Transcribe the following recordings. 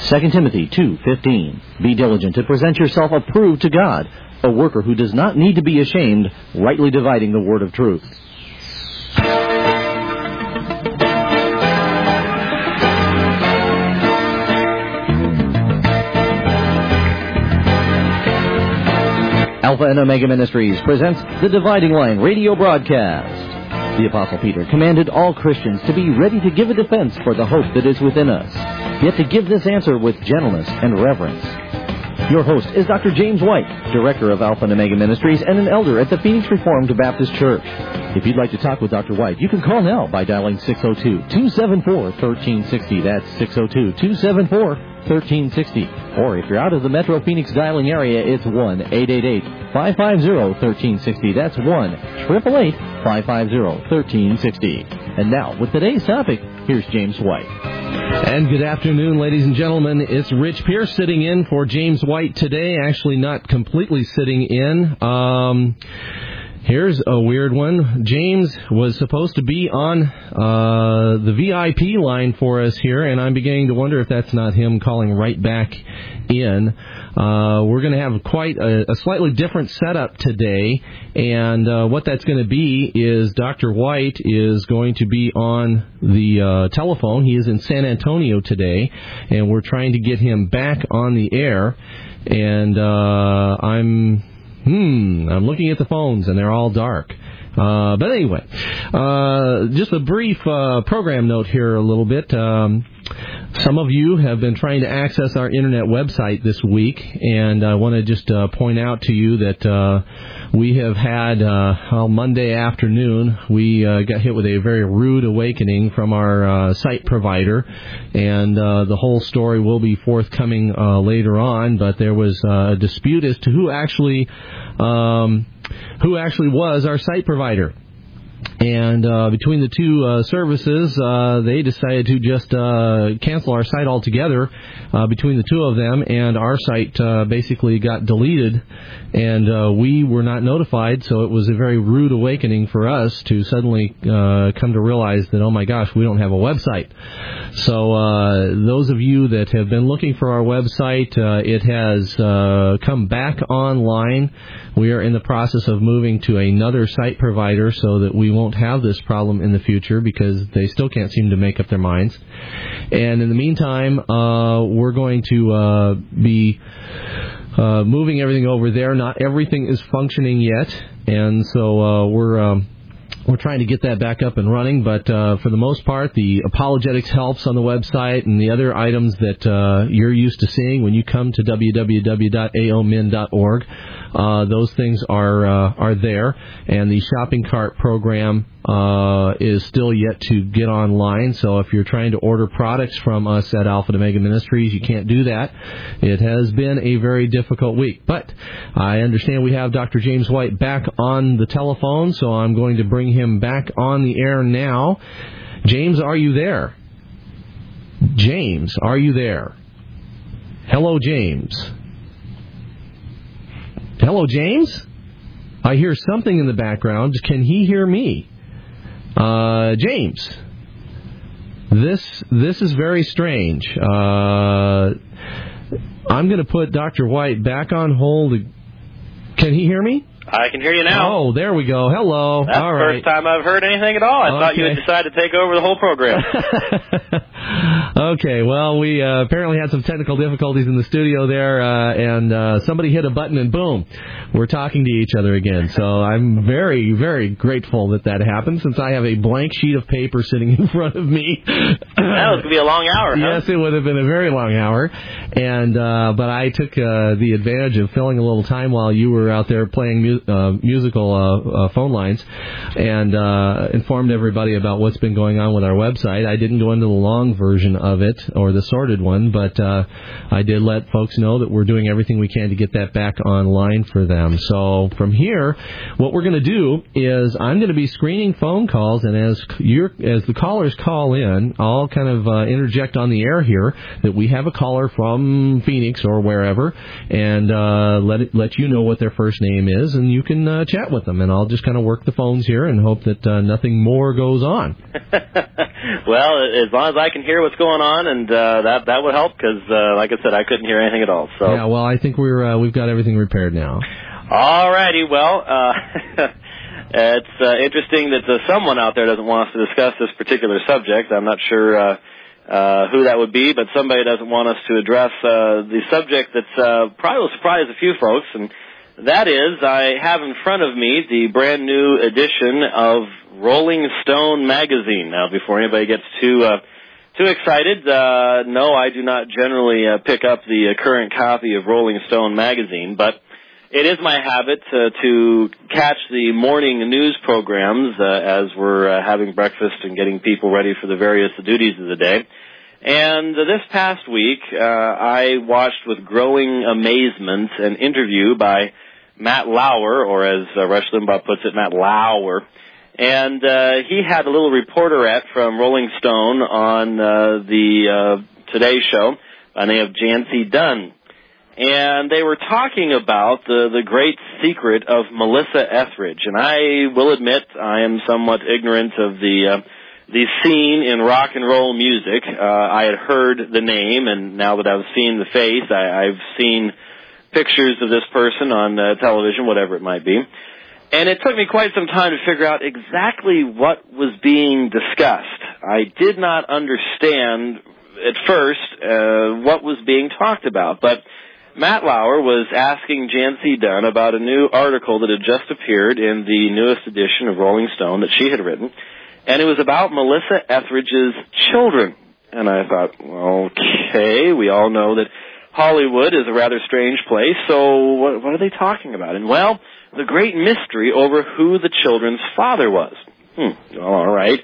2 Timothy 2:15. Be diligent to present yourself approved to God, a worker who does not need to be ashamed, rightly dividing the word of truth. Alpha and Omega Ministries presents the Dividing Line radio broadcast. The Apostle Peter commanded all Christians to be ready to give a defense for the hope that is within us, yet to give this answer with gentleness and reverence. Your host is Dr. James White, Director of Alpha and Omega Ministries and an elder at the Phoenix Reformed Baptist Church. If you'd like to talk with Dr. White, you can call now by dialing 602-274-1360. That's 602-274-1360. Or if you're out of the Metro Phoenix dialing area, it's 1-888-550-1360. That's 1-888-550-1360. And now, with today's topic, here's James White. And good afternoon, ladies and gentlemen. It's Rich Pierce sitting in for James White today. Actually, not completely sitting in. Here's a weird one. James was supposed to be on the VIP line for us here, and I'm beginning to wonder if that's not him calling right back in. We're going to have quite a slightly different setup today, and what that's going to be is Dr. White is going to be on the telephone. He is in San Antonio today, and we're trying to get him back on the air, and I'm looking at the phones, and they're all dark. But anyway, just a brief program note here a little bit. Some of you have been trying to access our internet website this week, and I want to just point out to you that we have had, Monday afternoon, we got hit with a very rude awakening from our site provider, and the whole story will be forthcoming later on, but there was a dispute as to who actually was our site provider. And between the two services, they decided to just cancel our site altogether between the two of them, and our site basically got deleted, and we were not notified, so it was a very rude awakening for us to suddenly come to realize that, oh my gosh, we don't have a website. So those of you that have been looking for our website, it has come back online. We are in the process of moving to another site provider so that we won't have this problem in the future, because they still can't seem to make up their minds. And in the meantime, we're going to be moving everything over there. Not everything is functioning yet, and so we're trying to get that back up and running, but for the most part, the apologetics helps on the website and the other items that you're used to seeing when you come to www.aomin.org, those things are there, and the shopping cart program is still yet to get online. So if you're trying to order products from us at Alpha and Omega Ministries, you can't do that. It has been a very difficult week, but I understand we have Dr. James White back on the telephone, so I'm going to bring him back on the air now. James, are you there? James, are you there? Hello, James. Hello, James? I hear something in the background. Can he hear me? James, this is very strange. I'm going to put Dr. White back on hold. Can he hear me? I can hear you now. Oh, there we go. Hello. That's all the right. first time I've heard anything at all. I thought you had decided to take over the whole program. Okay, well, we apparently had some technical difficulties in the studio there, and somebody hit a button, and boom, we're talking to each other again. So I'm very, very grateful that happened, since I have a blank sheet of paper sitting in front of me. That was going to be a long hour, huh? Yes, it would have been a very long hour, and but I took the advantage of filling a little time while you were out there playing musical phone lines, and informed everybody about what's been going on with our website. I didn't go into the long version of it, or the sorted one, but I did let folks know that we're doing everything we can to get that back online for them. So from here, what we're going to do is I'm going to be screening phone calls, and as the callers call in, I'll kind of interject on the air here that we have a caller from Phoenix or wherever, and let you know what their first name is, and you can chat with them, and I'll just kind of work the phones here and hope that nothing more goes on. Well, as long as I can hear what's going on, and that would help, because, like I said, I couldn't hear anything at all. So. Yeah, well, I think we've got everything repaired now. All righty. Well, it's interesting that someone out there doesn't want us to discuss this particular subject. I'm not sure who that would be, but somebody doesn't want us to address the subject that's probably will surprise a few folks, and that is, I have in front of me the brand new edition of Rolling Stone magazine. Now, before anybody gets too excited, no, I do not generally pick up the current copy of Rolling Stone magazine, but it is my habit to catch the morning news programs as we're having breakfast and getting people ready for the various duties of the day. And this past week, I watched with growing amazement an interview by Matt Lauer, or as Rush Limbaugh puts it, Matt Lauer. And he had a little reporterette from Rolling Stone on the Today Show by the name of Jancy Dunn. And they were talking about the great secret of Melissa Etheridge. And I will admit I am somewhat ignorant of the scene in rock and roll music. I had heard the name, and now that I've seen the face, I've seen pictures of this person on television, whatever it might be. And it took me quite some time to figure out exactly what was being discussed. I did not understand at first what was being talked about, but Matt Lauer was asking Jancy Dunn about a new article that had just appeared in the newest edition of Rolling Stone that she had written, and it was about Melissa Etheridge's children. And I thought, well, okay, we all know that Hollywood is a rather strange place, so what are they talking about? And, well, the great mystery over who the children's father was. Well, all right.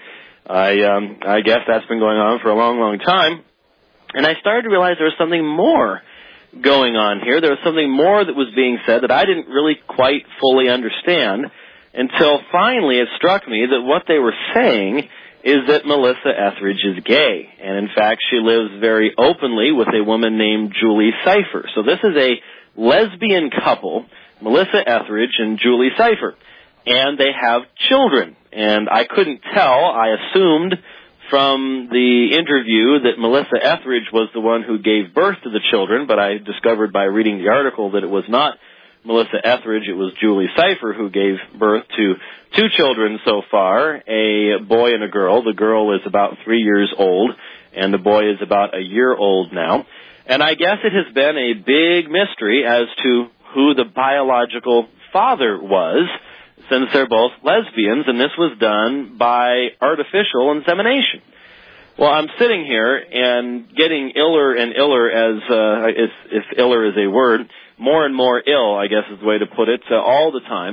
I guess that's been going on for a long, long time. And I started to realize there was something more going on here. There was something more that was being said that I didn't really quite fully understand until finally it struck me that what they were saying is that Melissa Etheridge is gay. And in fact, she lives very openly with a woman named Julie Cypher. So this is a lesbian couple, Melissa Etheridge and Julie Cypher. And they have children. And I couldn't tell. I assumed from the interview that Melissa Etheridge was the one who gave birth to the children, but I discovered by reading the article that it was not Melissa Etheridge, it was Julie Cypher who gave birth to two children so far, a boy and a girl. The girl is about 3 years old, and the boy is about a year old now. And I guess it has been a big mystery as to who the biological father was, since they're both lesbians, and this was done by artificial insemination. Well, I'm sitting here and getting iller and iller, as if iller is a word, more and more ill, I guess is the way to put it, all the time,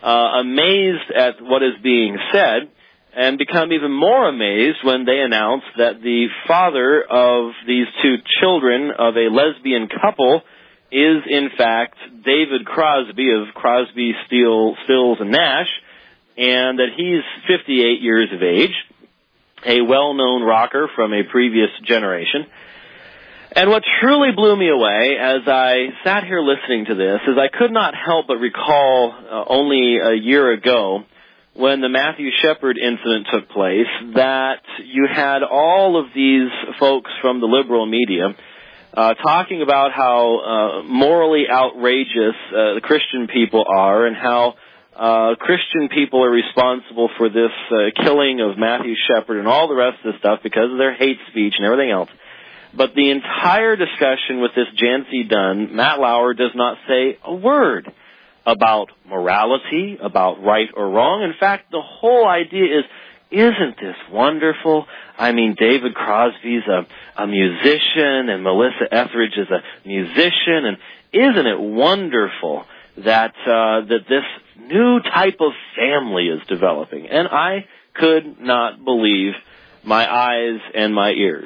amazed at what is being said, and become even more amazed when they announce that the father of these two children of a lesbian couple is, in fact, David Crosby of Crosby, Stills, and Nash, and that he's 58 years of age, a well-known rocker from a previous generation. And what truly blew me away as I sat here listening to this is I could not help but recall only a year ago when the Matthew Shepard incident took place that you had all of these folks from the liberal media talking about how morally outrageous the Christian people are and how Christian people are responsible for this killing of Matthew Shepard and all the rest of this stuff because of their hate speech and everything else. But the entire discussion with this Jancy Dunn, Matt Lauer does not say a word about morality, about right or wrong. In fact, the whole idea is, isn't this wonderful? I mean, David Crosby's a musician and Melissa Etheridge is a musician, and isn't it wonderful that this new type of family is developing? And I could not believe my eyes and my ears.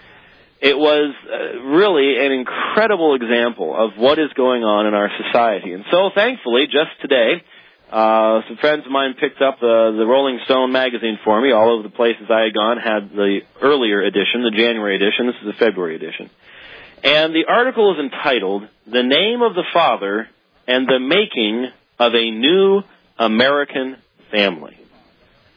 It was really an incredible example of what is going on in our society. And so, thankfully, just today, some friends of mine picked up the Rolling Stone magazine for me. All of the places I had gone had the earlier edition, the January edition. This is the February edition. And the article is entitled, "The Name of the Father and the Making of a New American Family."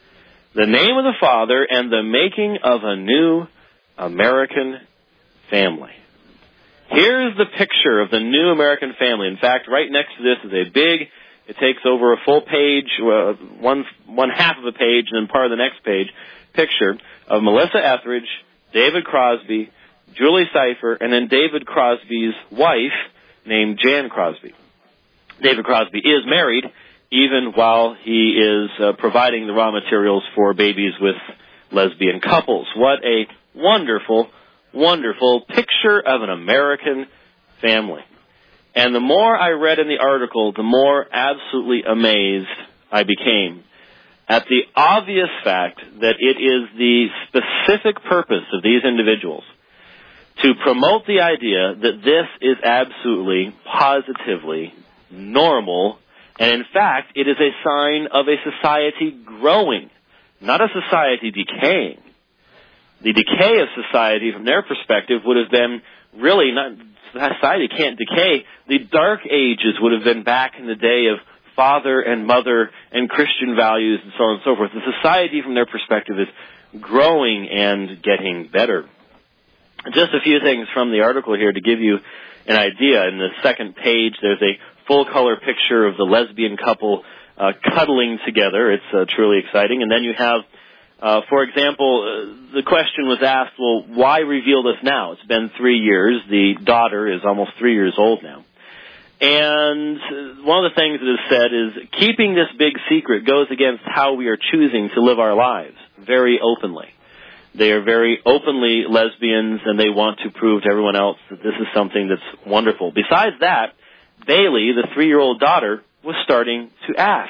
The name of the Father and the making of a new American family. Here's the picture of the new American family. In fact, right next to this is a big, it takes over a full page, one half of a page and then part of the next page, picture of Melissa Etheridge, David Crosby, Julie Cypher, and then David Crosby's wife named Jan Crosby. David Crosby is married even while he is providing the raw materials for babies with lesbian couples. What a wonderful, wonderful picture of an American family. And the more I read in the article, the more absolutely amazed I became at the obvious fact that it is the specific purpose of these individuals to promote the idea that this is absolutely, positively normal, and in fact, it is a sign of a society growing, not a society decaying. The decay of society, from their perspective, would have been really not, society can't decay. The Dark Ages would have been back in the day of father and mother and Christian values and so on and so forth. The society, from their perspective, is growing and getting better. Just a few things from the article here to give you an idea. In the second page, there's a full-color picture of the lesbian couple cuddling together. It's truly exciting. And then you have, for example, the question was asked, well, why reveal this now? It's been 3 years. The daughter is almost 3 years old now. And one of the things that is said is keeping this big secret goes against how we are choosing to live our lives very openly. They are very openly lesbians, and they want to prove to everyone else that this is something that's wonderful. Besides that, Bailey, the 3-year-old daughter, was starting to ask,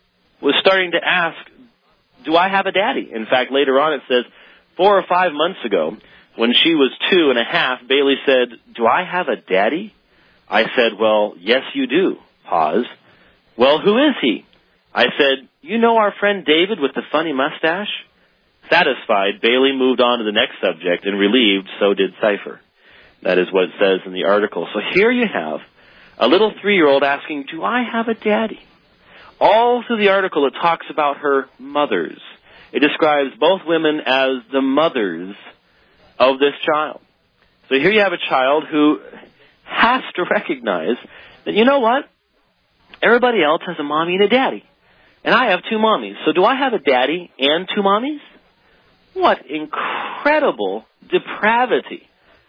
do I have a daddy? In fact, later on it says, 4 or 5 months ago, when she was 2.5, Bailey said, do I have a daddy? I said, well, yes, you do. Pause. Well, who is he? I said, you know our friend David with the funny mustache? Satisfied, Bailey moved on to the next subject, and relieved, so did Cypher. That is what it says in the article. So here you have a little 3-year-old asking, do I have a daddy? All through the article it talks about her mothers. It describes both women as the mothers of this child. So here you have a child who has to recognize that, you know what? Everybody else has a mommy and a daddy. And I have 2 mommies. So do I have a daddy and 2 mommies? What incredible depravity.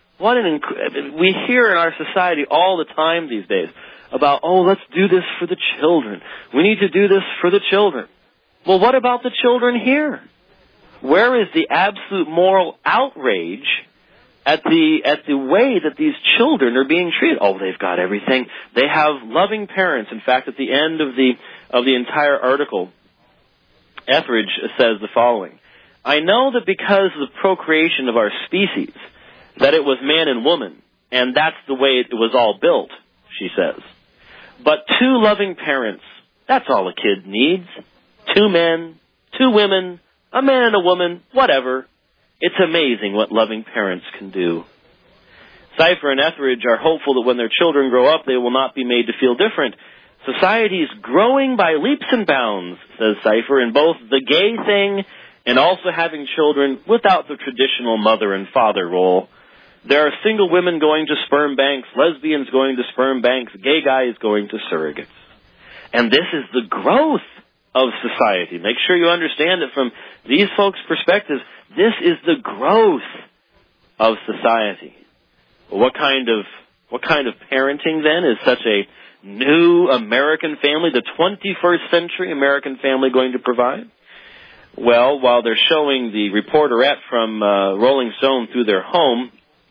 We hear in our society all the time these days about, oh, let's do this for the children. We need to do this for the children. Well, what about the children here? Where is the absolute moral outrage at the way that these children are being treated? Oh, they've got everything. They have loving parents. In fact, at the end of the entire article, Etheridge says the following: I know that because of the procreation of our species, that it was man and woman, and that's the way it was all built, she says. But 2 loving parents, that's all a kid needs. 2 men, 2 women, a man and a woman, whatever. It's amazing what loving parents can do. Cypher and Etheridge are hopeful that when their children grow up, they will not be made to feel different. Society is growing by leaps and bounds, says Cypher, in both the gay thing and also having children without the traditional mother and father role. There are single women going to sperm banks, lesbians going to sperm banks, gay guys going to surrogates. And this is the growth of society. Make sure you understand that from these folks' perspectives, this is the growth of society. Well, what kind of parenting then is such a new American family, the 21st century American family, going to provide? Well, while they're showing the reporterette from Rolling Stone through their home,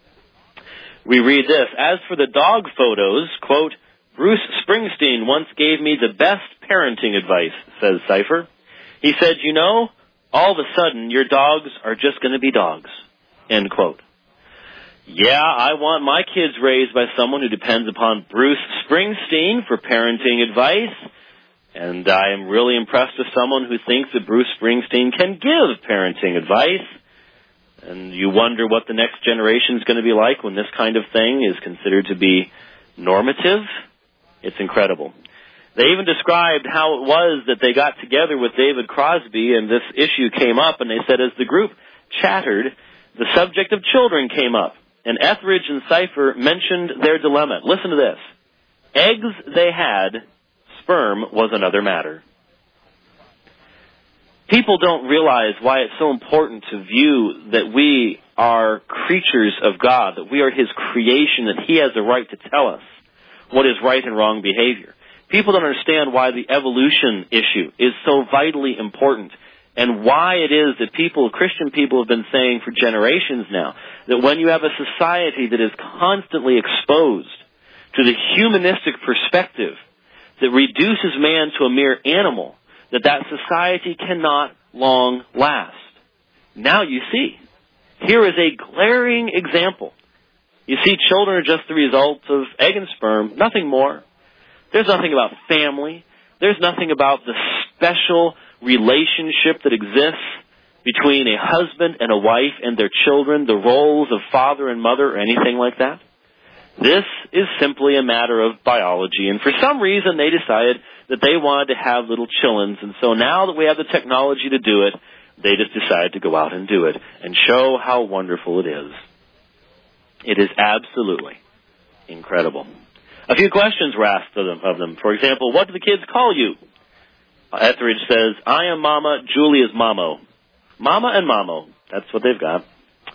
we read this: as for the dog photos, quote, Bruce Springsteen once gave me the best parenting advice, says Cypher. He said, you know, all of a sudden your dogs are just going to be dogs, end quote. Yeah, I want my kids raised by someone who depends upon Bruce Springsteen for parenting advice, and I am really impressed with someone who thinks that Bruce Springsteen can give parenting advice. And you wonder what the next generation is going to be like when this kind of thing is considered to be normative. It's incredible. They even described how it was that they got together with David Crosby and this issue came up, and they said as the group chattered, the subject of children came up, and Etheridge and Cypher mentioned their dilemma. Listen to this. Eggs they had, sperm was another matter. People don't realize why it's so important to view that we are creatures of God, that we are His creation, that He has the right to tell us what is right and wrong behavior. People don't understand why the evolution issue is so vitally important and why it is that Christian people have been saying for generations now, that when you have a society that is constantly exposed to the humanistic perspective that reduces man to a mere animal, that society cannot long last. Now you see, here is a glaring example. You see, children are just the result of egg and sperm, nothing more. There's nothing about family. There's nothing about the special relationship that exists between a husband and a wife and their children, the roles of father and mother or anything like that. This is simply a matter of biology, and for some reason they decided that they wanted to have little chillins, and so now that we have the technology to do it, they just decided to go out and do it and show how wonderful it is. It is absolutely incredible. A few questions were asked of them. For example, what do the kids call you? Etheridge says, I am Mama, Julie is Mamo. Mama and Mamo. That's what they've got.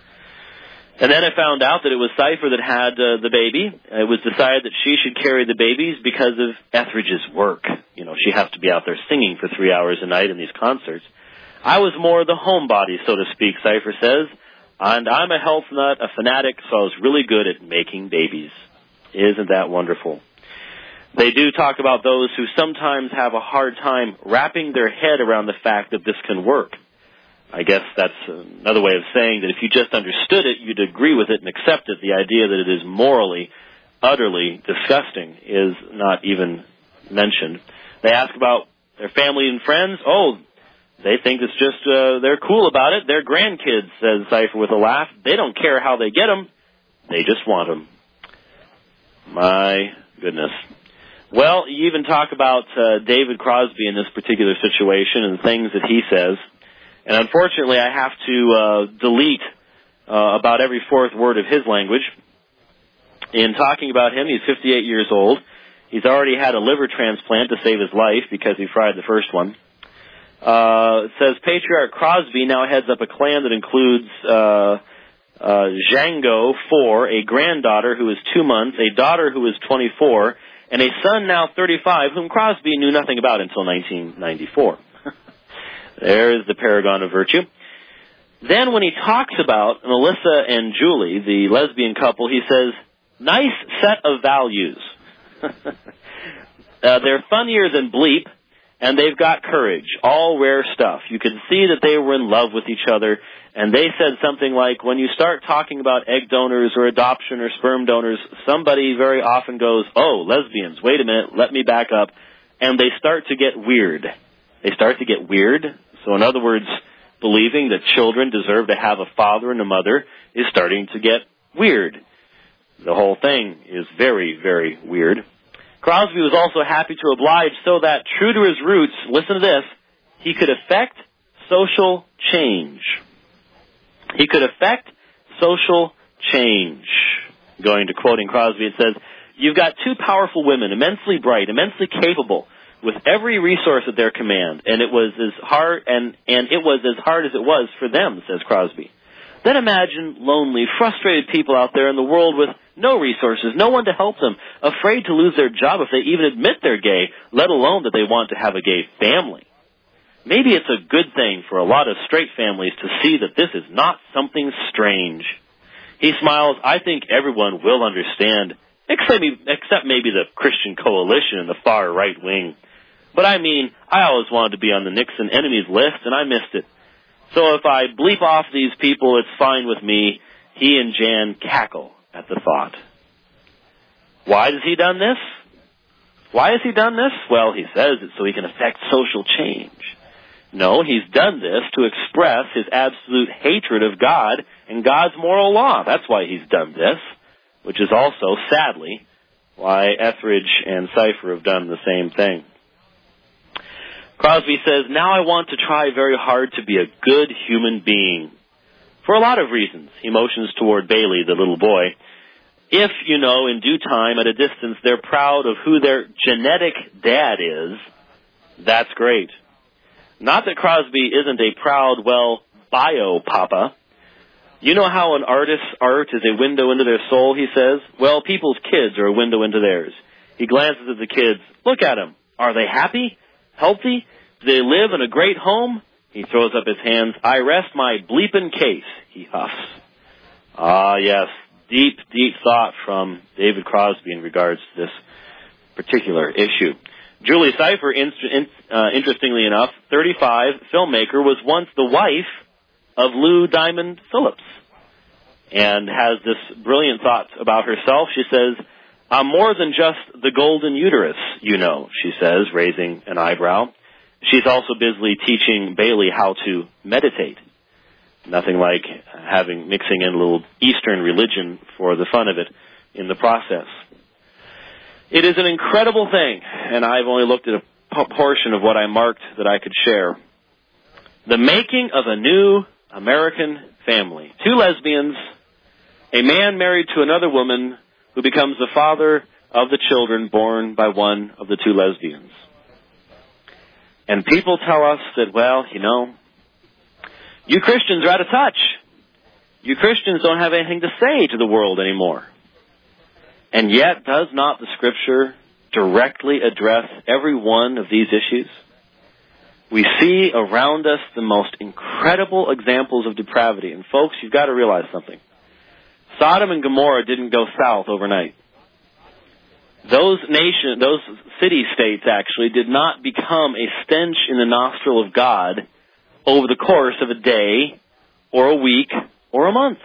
And then I found out that it was Cypher that had the baby. It was decided that she should carry the babies because of Etheridge's work. You know, she has to be out there singing for 3 hours a night in these concerts. I was more the homebody, so to speak, Cypher says. And I'm a health nut, a fanatic, so I was really good at making babies. Isn't that wonderful? They do talk about those who sometimes have a hard time wrapping their head around the fact that this can work. I guess that's another way of saying that if you just understood it, you'd agree with it and accept it. The idea that it is morally, utterly disgusting is not even mentioned. They ask about their family and friends. Oh, they think it's just, they're cool about it. They're grandkids, says Cypher with a laugh. They don't care how they get them. They just want them. My goodness. Well, you even talk about David Crosby in this particular situation and things that he says. And unfortunately, I have to delete about every fourth word of his language. In talking about him, he's 58 years old. He's already had a liver transplant to save his life because he fried the first one. It says Patriarch Crosby now heads up a clan that includes Django, 4, a granddaughter who is 2 months, a daughter who is 24, and a son now 35, whom Crosby knew nothing about until 1994. There's the paragon of virtue. Then when he talks about Melissa and Julie, the lesbian couple, he says, nice set of values. They're funnier than Bleep, and they've got courage. All rare stuff. You can see that they were in love with each other, and they said something like, when you start talking about egg donors or adoption or sperm donors, somebody very often goes, oh, lesbians, wait a minute, let me back up, and they start to get weird. They start to get weird. So in other words, believing that children deserve to have a father and a mother is starting to get weird. The whole thing is very, very weird. Crosby was also happy to oblige so that, true to his roots, listen to this, he could effect social change. He could effect social change. Going to quoting Crosby, it says, you've got two powerful women, immensely bright, immensely capable, with every resource at their command, and it was as hard and it was as hard as it was for them, says Crosby. Then imagine lonely, frustrated people out there in the world with no resources, no one to help them, afraid to lose their job if they even admit they're gay, let alone that they want to have a gay family. Maybe it's a good thing for a lot of straight families to see that this is not something strange. He smiles, I think everyone will understand, except maybe the Christian Coalition and the far right wing. But I mean, I always wanted to be on the Nixon enemies list, and I missed it. So if I bleep off these people, it's fine with me. He and Jan cackle at the thought. Why has he done this? Why has he done this? Well, he says it so he can effect social change. No, he's done this to express his absolute hatred of God and God's moral law. That's why he's done this, which is also, sadly, why Etheridge and Cypher have done the same thing. Crosby says, now I want to try very hard to be a good human being. For a lot of reasons. He motions toward Bailey, the little boy. If, in due time, at a distance, they're proud of who their genetic dad is, that's great. Not that Crosby isn't a proud, bio-papa. You know how an artist's art is a window into their soul, he says? Well, people's kids are a window into theirs. He glances at the kids. Look at them. Are they happy? Healthy? Do they live in a great home? He throws up his hands. I rest my bleepin' case, he huffs. Ah, yes. Deep, deep thought from David Crosby in regards to this particular issue. Julie Cypher, interestingly enough, 35, filmmaker, was once the wife of Lou Diamond Phillips and has this brilliant thought about herself. She says, I'm more than just the golden uterus, she says, raising an eyebrow. She's also busily teaching Bailey how to meditate. Nothing like mixing in a little Eastern religion for the fun of it in the process. It is an incredible thing, and I've only looked at a portion of what I marked that I could share. The making of a new American family. 2 lesbians, a man married to another woman who becomes the father of the children born by one of the 2 lesbians. And people tell us that, you Christians are out of touch. You Christians don't have anything to say to the world anymore. And yet, does not the Scripture directly address every one of these issues? We see around us the most incredible examples of depravity. And folks, you've got to realize something. Sodom and Gomorrah didn't go south overnight. Those city-states actually did not become a stench in the nostril of God over the course of a day or a week or a month.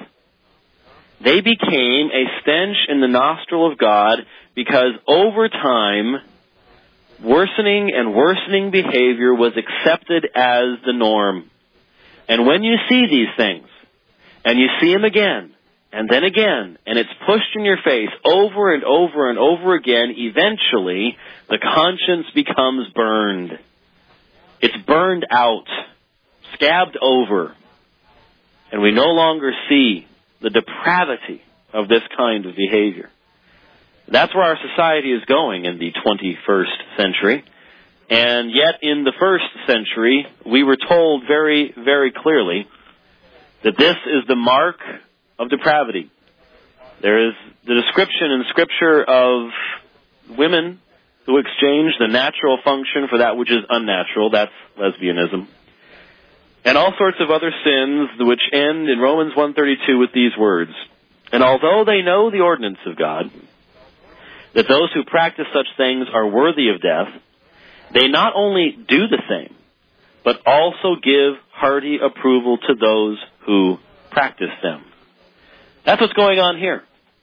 They became a stench in the nostril of God because over time, worsening and worsening behavior was accepted as the norm. And when you see these things, and you see them again, and then again, and it's pushed in your face over and over and over again, eventually the conscience becomes burned. It's burned out, scabbed over, and we no longer see the depravity of this kind of behavior. That's where our society is going in the 21st century. And yet in the first century, we were told very, very clearly that this is the mark of depravity. There is the description in Scripture of women who exchange the natural function for that which is unnatural. That's lesbianism. And all sorts of other sins which end in Romans 1:32 with these words. And although they know the ordinance of God, that those who practice such things are worthy of death, they not only do the same, but also give hearty approval to those who practice them. That's what's going on here.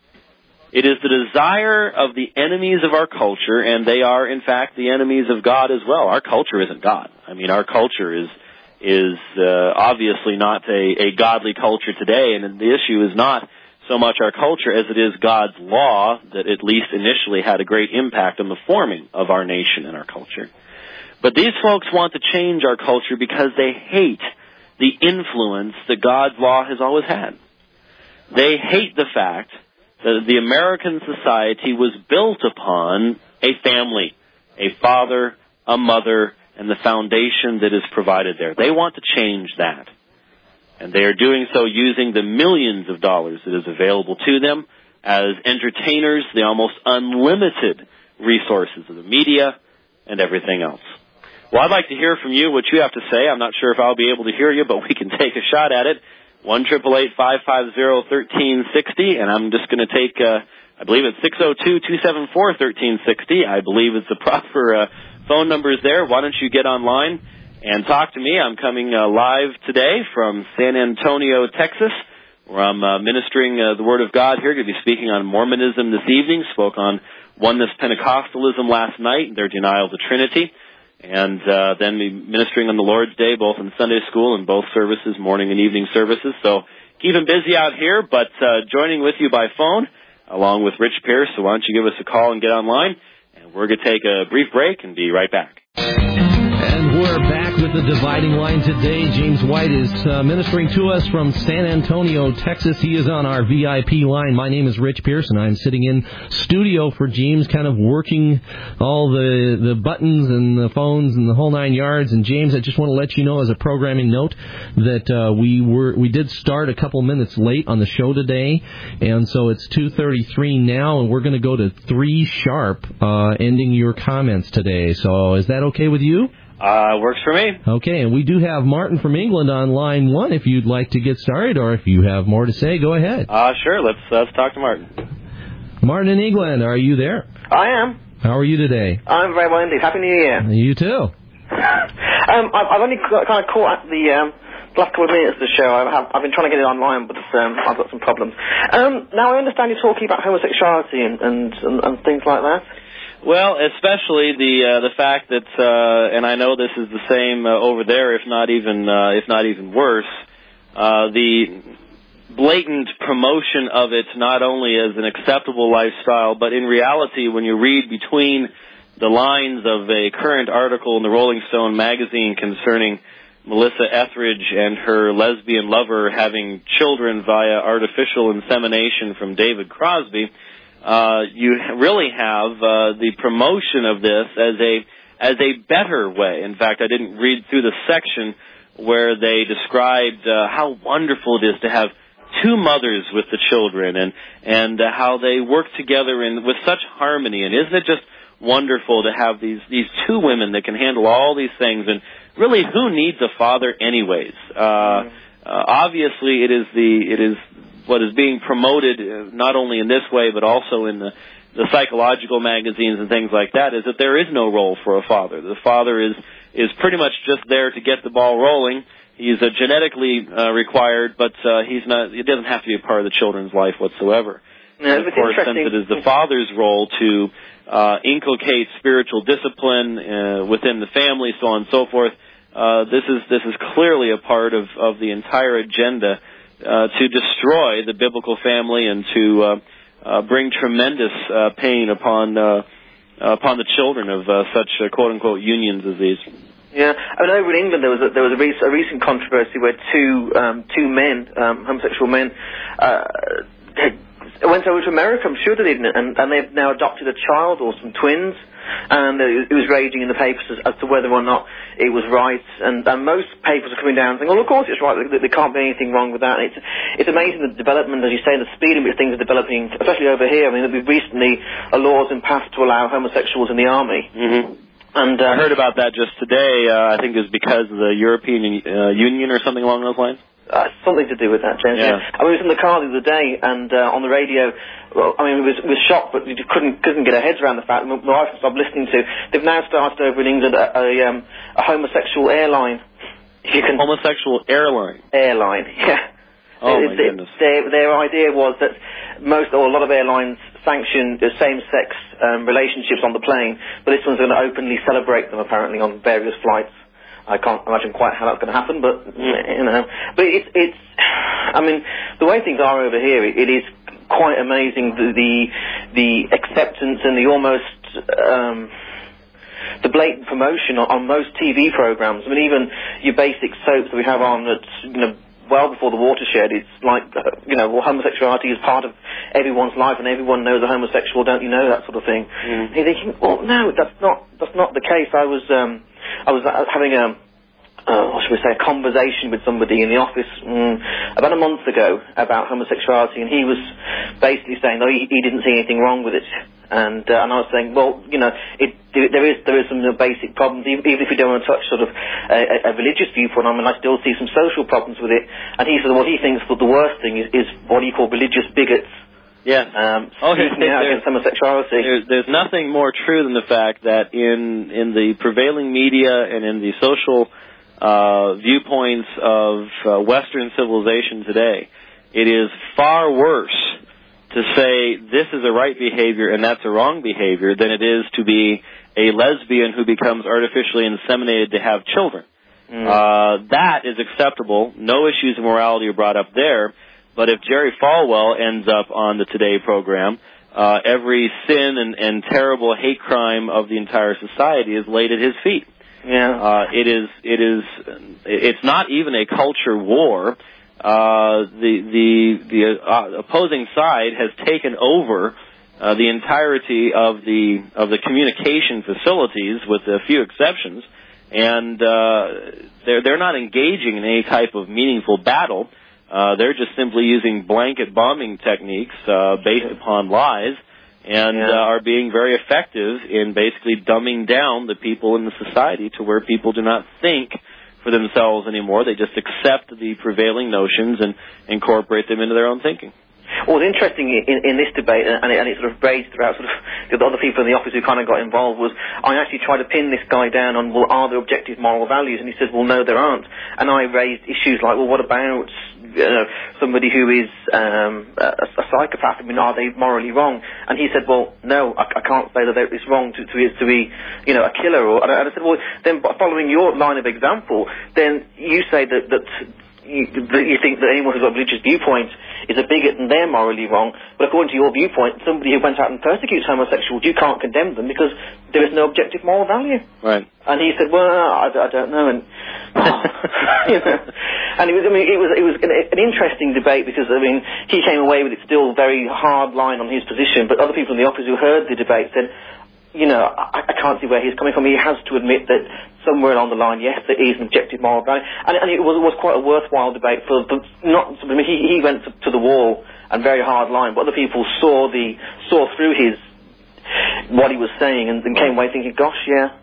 It is the desire of the enemies of our culture, and they are, in fact, the enemies of God as well. Our culture isn't God. I mean, our culture is obviously not a godly culture today, and the issue is not so much our culture as it is God's law that at least initially had a great impact on the forming of our nation and our culture. But these folks want to change our culture because they hate the influence that God's law has always had. They hate the fact that the American society was built upon a family, a father, a mother, and the foundation that is provided there. They want to change that. And they are doing so using the millions of dollars that is available to them as entertainers, the almost unlimited resources of the media and everything else. Well, I'd like to hear from you what you have to say. I'm not sure if I'll be able to hear you, but we can take a shot at it. 1-888-550-1360, and I'm just going to take, I believe it's 602-274-1360. I believe it's the proper phone numbers there. Why don't you get online and talk to me? I'm coming live today from San Antonio, Texas, where I'm ministering the Word of God here. Going to be speaking on Mormonism this evening. Spoke on Oneness Pentecostalism last night, their denial of the Trinity. And then be ministering on the Lord's Day, both in Sunday school and both services, morning and evening services. So keep them busy out here, but joining with you by phone, along with Rich Pierce. So why don't you give us a call and get online? And we're going to take a brief break and be right back. And we're back with the Dividing Line today. James White is ministering to us from San Antonio, Texas. He is on our VIP line. My name is Rich Pierce, and I'm sitting in studio for James, kind of working all the buttons and the phones and the whole 9 yards. And James, I just want to let you know as a programming note that we did start a couple minutes late on the show today, and so it's 2:33 now, and we're going to go to 3 sharp, ending your comments today. So is that okay with you? Works for me. Okay, and we do have Martin from England on line 1 if you'd like to get started, or if you have more to say, go ahead. Sure, let's talk to Martin. Martin in England, are you there? I am. How are you today? I'm very well indeed. Happy New Year. You too. I've only kind of caught at the last couple of minutes of the show. I've been trying to get it online, but I've got some problems. Now, I understand you're talking about homosexuality and things like that. Well, especially the fact that, and I know this is the same over there, if not even worse, the blatant promotion of it not only as an acceptable lifestyle, but in reality, when you read between the lines of a current article in the Rolling Stone magazine concerning Melissa Etheridge and her lesbian lover having children via artificial insemination from David Crosby, you really have the promotion of this as a better way. In fact, I didn't read through the section where they described how wonderful it is to have 2 mothers with the children and how they work together with such harmony. And isn't it just wonderful to have these 2 women that can handle all these things? And really, who needs a father anyways? Obviously, it is what is being promoted, not only in this way, but also in the psychological magazines and things like that, is that there is no role for a father. The father is pretty much just there to get the ball rolling. He's genetically required, but he's not. It doesn't have to be a part of the children's life whatsoever. Yeah, and of course, since it is the father's role to inculcate spiritual discipline within the family, so on and so forth, this is clearly a part of the entire agenda to destroy the biblical family and to bring tremendous pain upon the children of such quote unquote unions as these. Yeah, I mean, over in England there was a recent controversy where two men, homosexual men, went over to America. I'm sure they did, and they've now adopted a child or some twins. And it was raging in the papers as to whether or not it was right. And most papers are coming down and saying, well, of course it's right. There can't be anything wrong with that. It's amazing the development, as you say, the speed in which things are developing, especially over here. I mean, we've recently a law's been passed to allow homosexuals in the army. Mm-hmm. And I heard about that just today. I think it was because of the European Union or something along those lines. Something to do with that, James. Yeah. I was in the car the other day, and on the radio, well, I mean, it was shocked, but we couldn't get our heads around the fact. My wife stopped listening to. They've now started over in England a homosexual airline. Homosexual airline. Airline, yeah. Oh my goodness. Their idea was that a lot of airlines sanction same-sex relationships on the plane, but this one's going to openly celebrate them apparently on various flights. I can't imagine quite how that's going to happen, but you know. But it's. I mean, the way things are over here, it is quite amazing the acceptance and the almost the blatant promotion on most TV programs. I mean, even your basic soaps that we have on that well before the watershed. It's like homosexuality is part of everyone's life, and everyone knows a homosexual. Don't you know, that sort of thing? And you're thinking, well, no, that's not the case. I was having a conversation with somebody in the office about a month ago about homosexuality, and he was basically saying, no, he didn't see anything wrong with it, and I was saying, well, there is some basic problems, even if we don't want to touch sort of a religious viewpoint. I mean, I still see some social problems with it, and he said, what he thinks that the worst thing is what he called religious bigots. Yeah. Speaking out against homosexuality. There's nothing more true than the fact that in the prevailing media and in the social viewpoints of Western civilization today, it is far worse to say this is a right behavior and that's a wrong behavior than it is to be a lesbian who becomes artificially inseminated to have children. That is acceptable. No issues of morality are brought up there. But if Jerry Falwell ends up on the Today program, every sin and terrible hate crime of the entire society is laid at his feet. Yeah. It's not even a culture war. The opposing side has taken over the entirety of the communication facilities, with a few exceptions, and they're not engaging in any type of meaningful battle. They're just simply using blanket bombing techniques based upon lies, and are being very effective in basically dumbing down the people in the society to where people do not think for themselves anymore. They just accept the prevailing notions and incorporate them into their own thinking. What was interesting in this debate, and it sort of raised throughout sort of the other people in the office who kind of got involved, was I actually tried to pin this guy down on, well, are there objective moral values? And he said, well, no, there aren't. And I raised issues like, well, what about somebody who is a psychopath? I mean, are they morally wrong? And he said, well, no, I can't say that it's wrong to be a killer. And I said, well, then following your line of example, then you say that you think that anyone who's got a religious viewpoint is a bigot and they're morally wrong, but according to your viewpoint, somebody who went out and persecutes homosexuals, you can't condemn them because there is no objective moral value. Right. And he said, well, I don't know. And and it was an interesting debate because, I mean, he came away with it still very hard line on his position, but other people in the office who heard the debate said, I can't see where he's coming from. He has to admit that somewhere along the line, yes, there is an objective moral value. And it was quite a worthwhile debate he went to the wall and very hard line, but other people saw through what he was saying and came away thinking, gosh,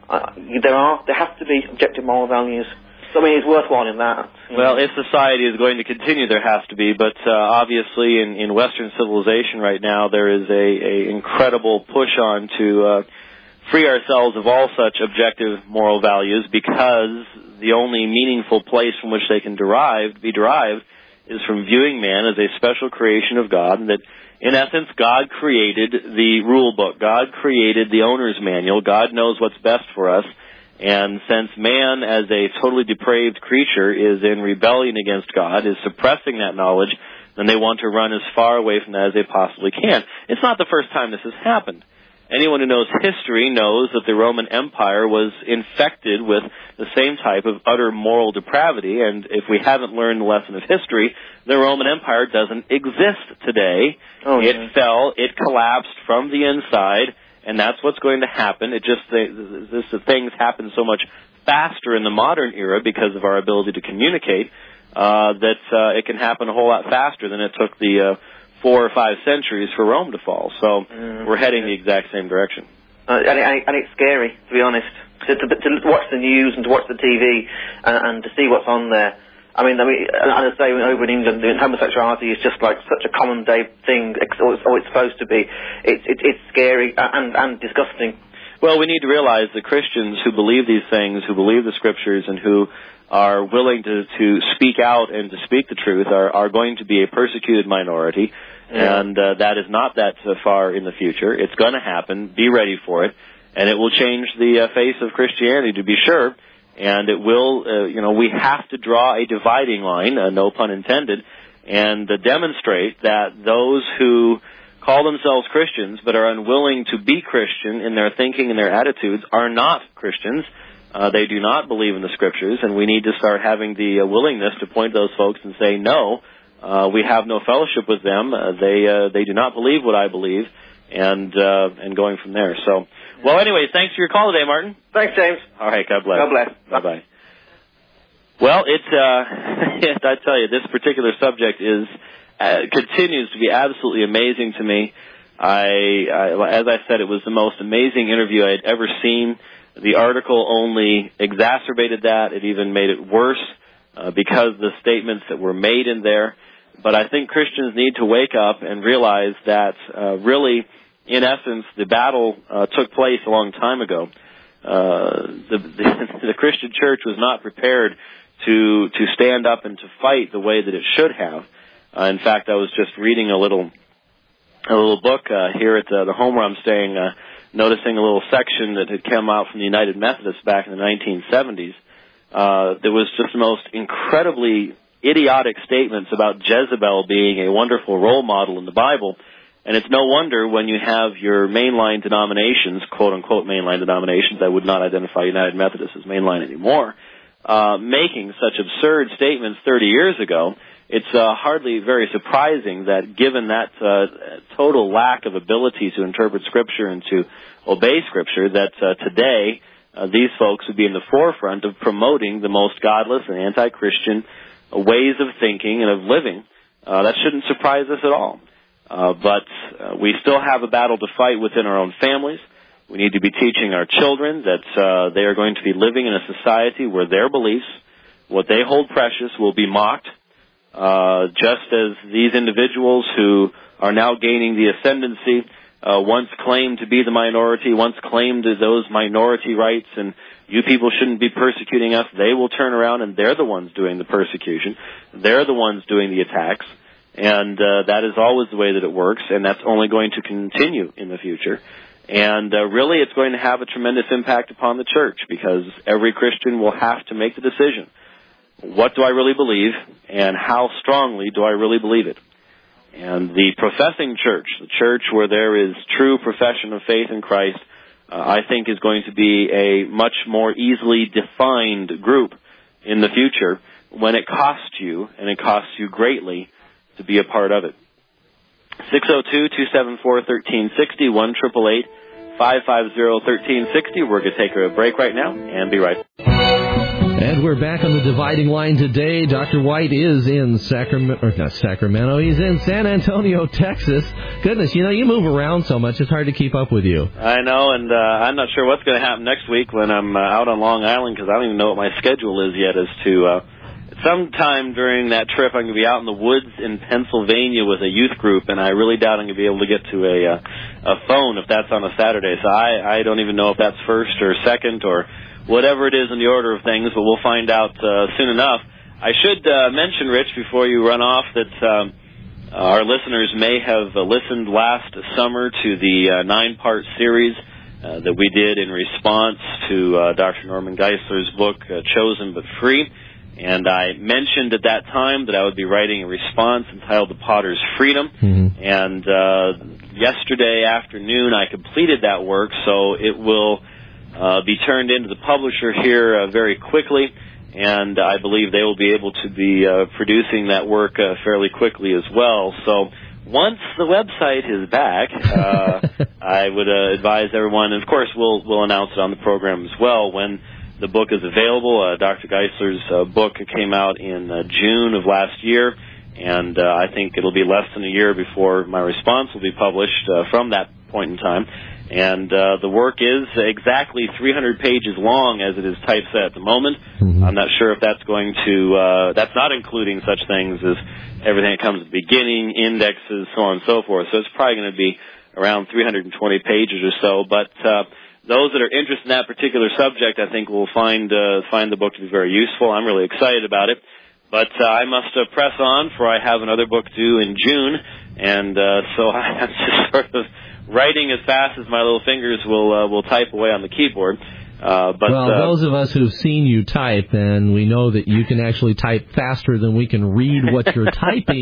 there have to be objective moral values. So, I mean, it's worthwhile in that. Well, if society is going to continue, there has to be. But obviously, in Western civilization right now, there is a incredible push on to free ourselves of all such objective moral values, because the only meaningful place from which they can be derived is from viewing man as a special creation of God, and that, in essence, God created the rule book. God created the owner's manual. God knows what's best for us. And since man, as a totally depraved creature, is in rebellion against God, is suppressing that knowledge, then they want to run as far away from that as they possibly can. It's not the first time this has happened. Anyone who knows history knows that the Roman Empire was infected with the same type of utter moral depravity, and if we haven't learned the lesson of history, the Roman Empire doesn't exist today. It fell, it collapsed from the inside, and that's what's going to happen. Things happen so much faster in the modern era because of our ability to communicate that it can happen a whole lot faster than it took the 4 or 5 centuries for Rome to fall. So we're heading the exact same direction. And it's scary, to be honest, to watch the news and to watch the TV and to see what's on there. I mean, and I say over in England, homosexuality is just like such a common day thing, or it's supposed to be. It's scary and disgusting. Well, we need to realize that Christians who believe these things, who believe the Scriptures, and who are willing to speak out and to speak the truth are going to be a persecuted minority, and that is not that far in the future. It's going to happen. Be ready for it, and it will change the face of Christianity, to be sure. And it will, we have to draw a dividing line, no pun intended, and demonstrate that those who call themselves Christians but are unwilling to be Christian in their thinking and their attitudes are not Christians. They do not believe in the Scriptures, and we need to start having the willingness to point those folks and say, no, we have no fellowship with them. They do not believe what I believe, and going from there. So, well, anyways, thanks for your call today, Martin. Thanks, James. All right, God bless. God bless. Bye-bye. Well, I tell you, this particular subject continues to be absolutely amazing to me. As I said, it was the most amazing interview I had ever seen. The article only exacerbated that. It even made it worse because of the statements that were made in there. But I think Christians need to wake up and realize that really, in essence, the battle took place a long time ago. The Christian church was not prepared to stand up and to fight the way that it should have. In fact, I was just reading a little book here at the home where I'm staying, noticing a little section that had come out from the United Methodists back in the 1970s. There was just the most incredibly idiotic statements about Jezebel being a wonderful role model in the Bible. And it's no wonder when you have your mainline denominations, quote-unquote mainline denominations, I would not identify United Methodist as mainline anymore, making such absurd statements 30 years ago. It's hardly very surprising that given that total lack of ability to interpret Scripture and to obey Scripture, that today these folks would be in the forefront of promoting the most godless and anti-Christian ways of thinking and of living. That shouldn't surprise us at all. But we still have a battle to fight within our own families. We need to be teaching our children that they are going to be living in a society where their beliefs, what they hold precious, will be mocked, just as these individuals who are now gaining the ascendancy once claimed to be the minority, once claimed those minority rights, and you people shouldn't be persecuting us. They will turn around and they're the ones doing the persecution. They're the ones doing the attacks. And that is always the way that it works, and that's only going to continue in the future. And really it's going to have a tremendous impact upon the church, because every Christian will have to make the decision. What do I really believe, and how strongly do I really believe it? And the professing church, the church where there is true profession of faith in Christ, I think is going to be a much more easily defined group in the future when it costs you, and it costs you greatly, to be a part of it. 602-274-1360, 1-888-550-1360. We're going to take a break right now and be right back. And we're back on the dividing line today. Dr. White is in Sacramento. He's in San Antonio, Texas. Goodness, you move around so much, it's hard to keep up with you. I know, and I'm not sure what's going to happen next week when I'm out on Long Island, because I don't even know what my schedule is yet as to... sometime during that trip, I'm going to be out in the woods in Pennsylvania with a youth group, and I really doubt I'm going to be able to get to a phone if that's on a Saturday. So I don't even know if that's first or second or whatever it is in the order of things, but we'll find out soon enough. I should mention, Rich, before you run off, that our listeners may have listened last summer to the 9-part series that we did in response to Dr. Norman Geisler's book, Chosen But Free. And I mentioned at that time that I would be writing a response entitled The Potter's Freedom. Mm-hmm. And yesterday afternoon I completed that work, so it will be turned into the publisher here very quickly. And I believe they will be able to be producing that work fairly quickly as well. So once the website is back, I would advise everyone, and of course we'll announce it on the program as well, when the book is available. Dr. Geisler's book came out in June of last year, and I think it'll be less than a year before my response will be published from that point in time. And the work is exactly 300 pages long as it is typeset at the moment. Mm-hmm. I'm not sure if that's going to, that's not including such things as everything that comes at the beginning, indexes, so on and so forth. So it's probably going to be around 320 pages or so, but those that are interested in that particular subject, I think, will find the book to be very useful. I'm really excited about it. But I must press on, for I have another book due in June, and so I'm just sort of writing as fast as my little fingers will type away on the keyboard. But those of us who've seen you type, and we know that you can actually type faster than we can read what you're typing,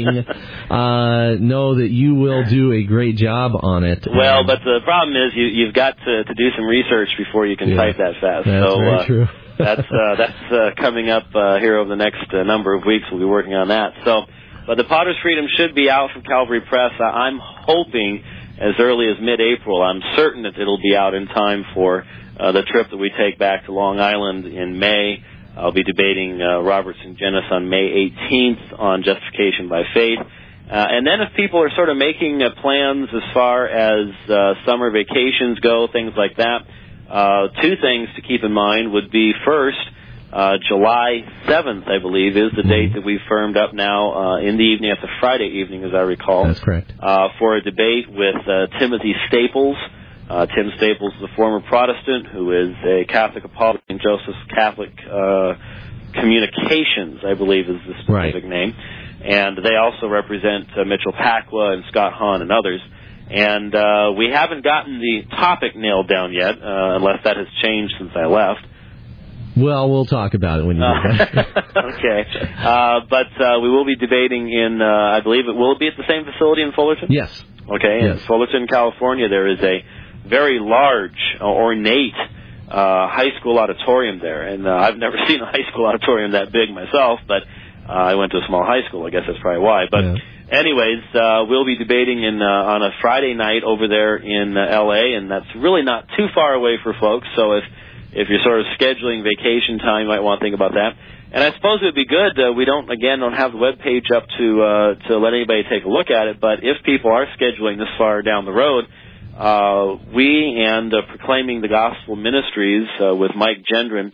know that you will do a great job on it. Well, but the problem is you've got to do some research before you can type that fast. That's very true. that's coming up here over the next number of weeks. We'll be working on that. So, but the Potter's Freedom should be out from Calvary Press. I'm hoping as early as mid-April. I'm certain that it'll be out in time for the trip that we take back to Long Island in May. I'll be debating Robertson Genis on May 18th on justification by faith. And then if people are sort of making plans as far as summer vacations go, things like that, two things to keep in mind would be, first, July 7th, I believe, is the date that we've firmed up now in the evening, at the Friday evening, as I recall. That's correct. For a debate with Timothy Staples. Tim Staples is a former Protestant who is a Catholic apologist in Joseph's Catholic Communications, I believe is the specific name. And they also represent Mitchell Pacwa and Scott Hahn and others. And we haven't gotten the topic nailed down yet, unless that has changed since I left. Well, we'll talk about it when you get back. Okay. But we will be debating in, I believe it will be at the same facility in Fullerton? Yes. Okay. Yes. In Fullerton, California, there is a very large, ornate high school auditorium there. And I've never seen a high school auditorium that big myself, but I went to a small high school. I guess that's probably why. But anyways, we'll be debating on a Friday night over there in L.A., and that's really not too far away for folks. So if you're sort of scheduling vacation time, you might want to think about that. And I suppose it would be good. We don't have the web page up to let anybody take a look at it. But if people are scheduling this far down the road, we and Proclaiming the Gospel Ministries with Mike Gendron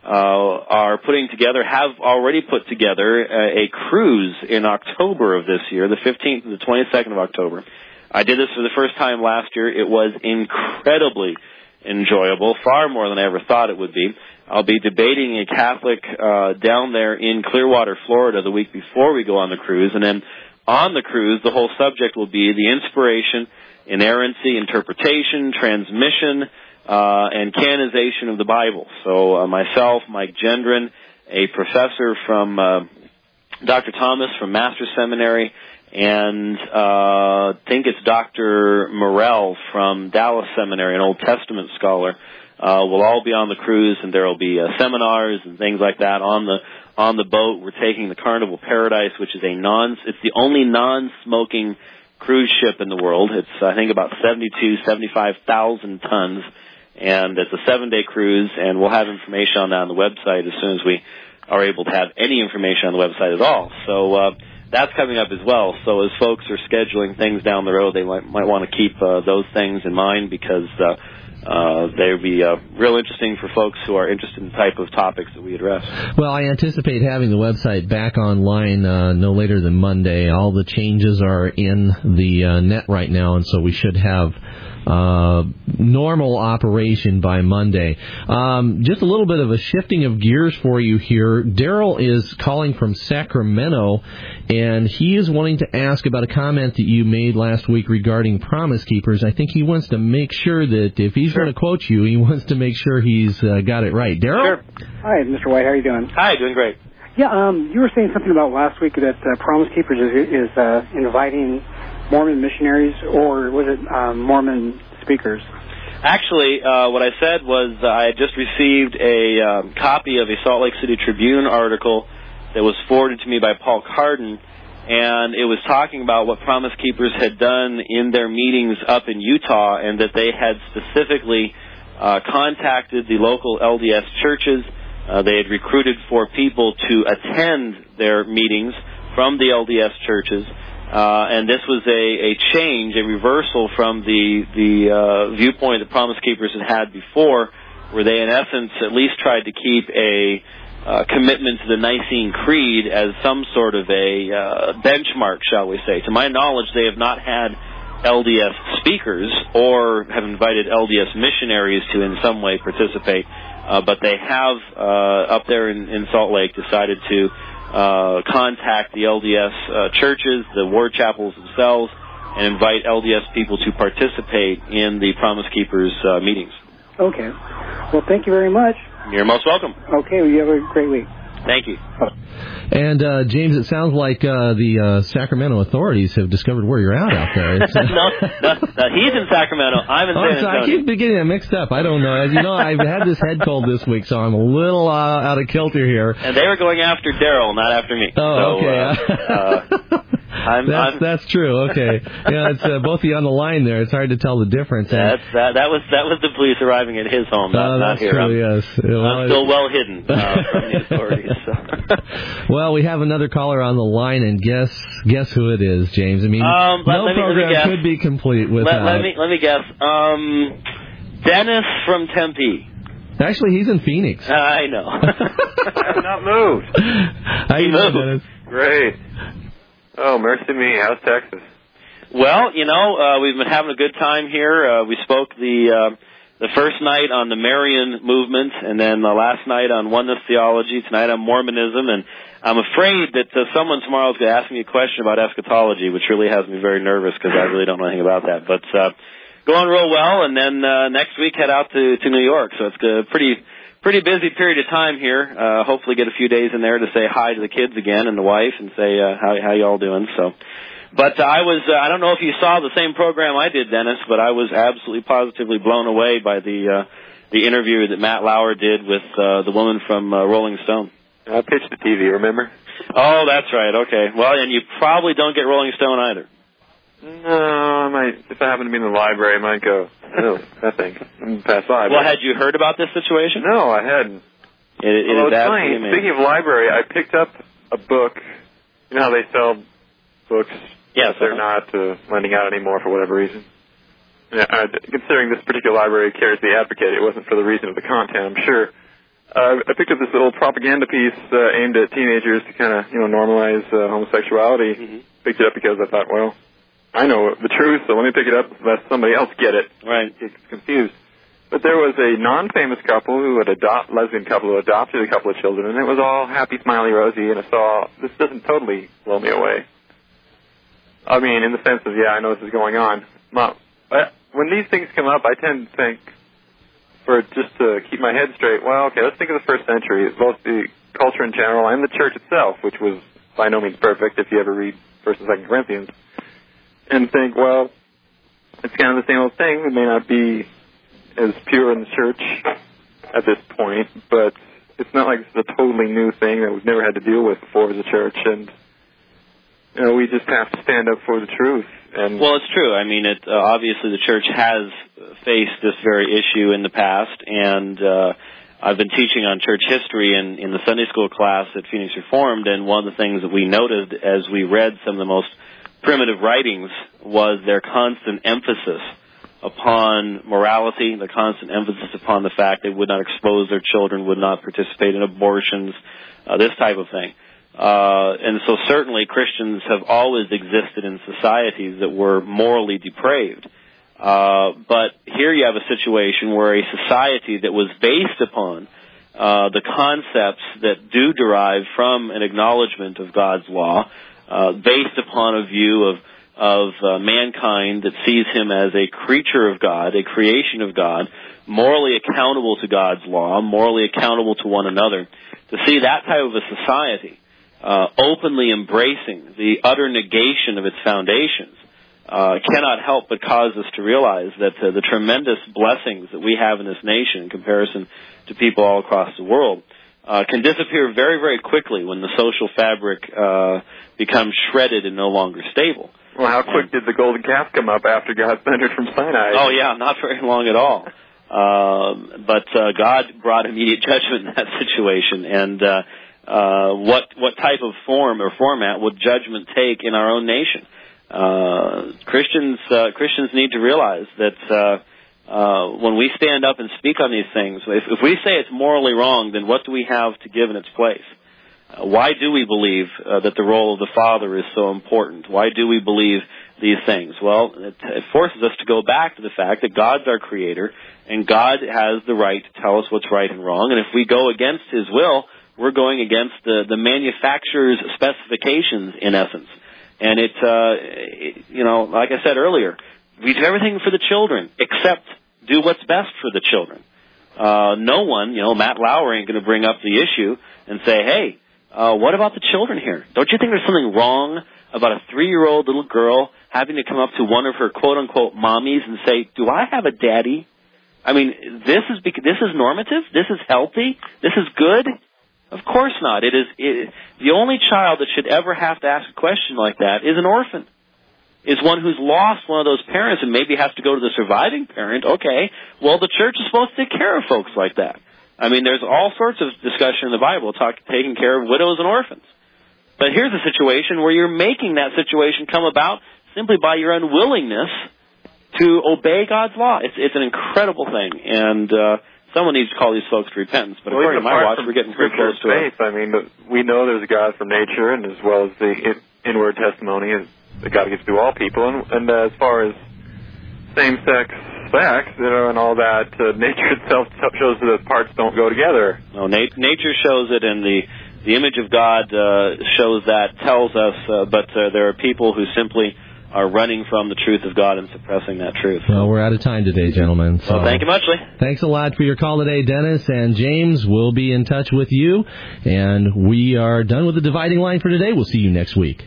have already put together a cruise in October of this year, the 15th and the 22nd of October. I did this for the first time last year. It was incredibly enjoyable, far more than I ever thought it would be. I'll be debating a Catholic down there in Clearwater, Florida, the week before we go on the cruise. And then on the cruise, the whole subject will be the inspiration, inerrancy, interpretation, transmission, and canonization of the Bible. So myself, Mike Gendron, a professor from Dr. Thomas from Master's Seminary, and I think it's Dr. Morell from Dallas Seminary, an Old Testament scholar, will all be on the cruise, and there will be seminars and things like that on the boat. We're taking the Carnival Paradise, which is it's the only non-smoking cruise ship in the world. It's I think about 75,000 tons, and it's a 7-day cruise, and we'll have information on that on the website as soon as we are able to have any information on the website at all. So that's coming up as well. So as folks are scheduling things down the road, they might want to keep those things in mind, because they would be real interesting for folks who are interested in the type of topics that we address. Well, I anticipate having the website back online no later than Monday. All the changes are in the net right now, and so we should have normal operation by Monday. Just a little bit of a shifting of gears for you here. Daryl is calling from Sacramento, and he is wanting to ask about a comment that you made last week regarding Promise Keepers. I think he wants to make sure that if he's going to quote you, he wants to make sure he's got it right. Daryl? Sure. Hi, Mr. White. How are you doing? Hi, doing great. Yeah, you were saying something about last week that Promise Keepers is inviting Mormon missionaries, or was it Mormon speakers? Actually, what I said was I had just received a copy of a Salt Lake City Tribune article that was forwarded to me by Paul Carden, and it was talking about what Promise Keepers had done in their meetings up in Utah, and that they had specifically contacted the local LDS churches. They had recruited 4 people to attend their meetings from the LDS churches. And this was a change, a reversal from the viewpoint that Promise Keepers had before, where they in essence at least tried to keep a commitment to the Nicene Creed as some sort of a benchmark, shall we say. To my knowledge, they have not had LDS speakers or have invited LDS missionaries to in some way participate, but they have up there in Salt Lake decided to contact the LDS churches, the ward chapels themselves, and invite LDS people to participate in the Promise Keepers meetings. Okay. Well, thank you very much. You're most welcome. Okay, well, you have a great week. Thank you. And, James, it sounds like the Sacramento authorities have discovered where you're out there. No, he's in Sacramento. I'm in San Antonio. I keep getting it mixed up. I don't know. As you know, I've had this head cold this week, so I'm a little out of kilter here. And they were going after Daryl, not after me. Oh, okay. That's true. Okay. Yeah, it's both of you on the line there. It's hard to tell the difference. That was the police arriving at his home, not here. True, yes. I'm still well hidden from the authorities. So. Well, we have another caller on the line, and guess who it is, James? I mean, no program could be complete without. Let me guess. Dennis from Tempe. Actually, he's in Phoenix. I know. I've not moved. How you doing, Dennis? Great. Oh, mercy me. How's Texas? Well, we've been having a good time here. We spoke the first night on the Marian movement, and then last night on oneness theology, tonight on Mormonism, and I'm afraid that someone tomorrow is going to ask me a question about eschatology, which really has me very nervous because I really don't know anything about that. But going real well, and then next week head out to New York, so it's a pretty pretty busy period of time here. Hopefully get a few days in there to say hi to the kids again and the wife and say how y'all doing. So, but I don't know if you saw the same program I did, Dennis, but I was absolutely positively blown away by the interview that Matt Lauer did with the woman from Rolling Stone. I pitched the TV, remember? Oh, that's right. Okay. Well, and you probably don't get Rolling Stone either. No, I might. If I happen to be in the library, I might go. No, nothing. Pass by. Well, had you heard about this situation? No, I hadn't. It is absolutely amazing. Speaking of library, I picked up a book. You know how they sell books? Yes. They're not lending out anymore for whatever reason. Yeah, considering this particular library carries the Advocate, it wasn't for the reason of the content, I'm sure. I picked up this little propaganda piece aimed at teenagers to kind of, normalize homosexuality. Mm-hmm. Picked it up because I thought, well, I know the truth, so let me pick it up lest somebody else get it. Right. Get confused. But there was a non-famous couple lesbian couple who adopted a couple of children, and it was all happy, smiley, rosy, and I saw, this doesn't totally blow me away. I mean, in the sense of, I know this is going on. When these things come up, I tend to think, just to keep my head straight, well, okay, let's think of the first century, both the culture in general and the church itself, which was by no means perfect if you ever read 1st and 2nd Corinthians, and think, well, it's kind of the same old thing. It may not be as pure in the church at this point, but it's not like it's a totally new thing that we've never had to deal with before as a church, and we just have to stand up for the truth. Well, it's true. I mean, obviously the church has faced this very issue in the past, and I've been teaching on church history in the Sunday school class at Phoenix Reformed, and one of the things that we noted as we read some of the most primitive writings was their constant emphasis upon morality, the constant emphasis upon the fact they would not expose their children, would not participate in abortions, this type of thing. And so certainly Christians have always existed in societies that were morally depraved. But here you have a situation where a society that was based upon the concepts that do derive from an acknowledgement of God's law, based upon a view of mankind that sees him as a creature of God, a creation of God, morally accountable to God's law, morally accountable to one another. To see that type of a society openly embracing the utter negation of its foundations cannot help but cause us to realize that the tremendous blessings that we have in this nation in comparison to people all across the world can disappear very, very quickly when the social fabric becomes shredded and no longer stable. Well, how quick did the golden calf come up after God thundered from Sinai? Oh, yeah, not very long at all. But God brought immediate judgment in that situation, and what type of form or format would judgment take in our own nation? Christians need to realize that when we stand up and speak on these things, if we say it's morally wrong, then what do we have to give in its place? Why do we believe that the role of the Father is so important? Why do we believe these things? Well, it forces us to go back to the fact that God's our Creator, and God has the right to tell us what's right and wrong. And if we go against His will, we're going against the manufacturer's specifications, in essence. And like I said earlier, we do everything for the children except do what's best for the children. No one, Matt Lauer ain't going to bring up the issue and say, hey, what about the children here? Don't you think there's something wrong about a 3-year-old little girl having to come up to one of her quote-unquote mommies and say, do I have a daddy? I mean, this is normative? This is healthy? This is good? Of course not. The only child that should ever have to ask a question like that is an orphan, is one who's lost one of those parents and maybe has to go to the surviving parent. Okay, well, the church is supposed to take care of folks like that. I mean, there's all sorts of discussion in the Bible taking care of widows and orphans. But here's a situation where you're making that situation come about simply by your unwillingness to obey God's law. It's an incredible thing, and someone needs to call these folks to repentance. But according to my watch, we're getting pretty close to it. I mean, we know there's a God from nature, and as well as the inward testimony that God gives to all people. And as far as same-sex sex, and all that, nature itself shows that the parts don't go together. No, nature shows it, and the image of God shows that, tells us, but there are people who simply are running from the truth of God and suppressing that truth. Well, we're out of time today, gentlemen. So well, thank you much, Lee. Thanks a lot for your call today, Dennis. And James, we'll be in touch with you. And we are done with the Dividing Line for today. We'll see you next week.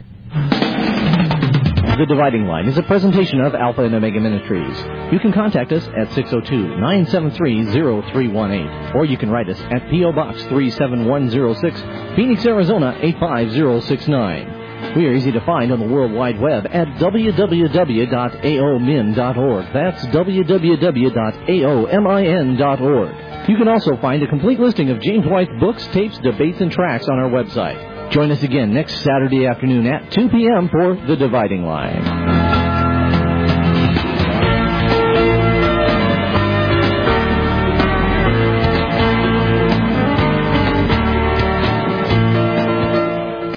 The Dividing Line is a presentation of Alpha and Omega Ministries. You can contact us at 602-973-0318, or you can write us at P.O. Box 37106, Phoenix, Arizona 85069. We are easy to find on the World Wide Web at www.aomin.org. That's www.aomin.org. You can also find a complete listing of James White's books, tapes, debates, and tracks on our website. Join us again next Saturday afternoon at 2 p.m. for The Dividing Line.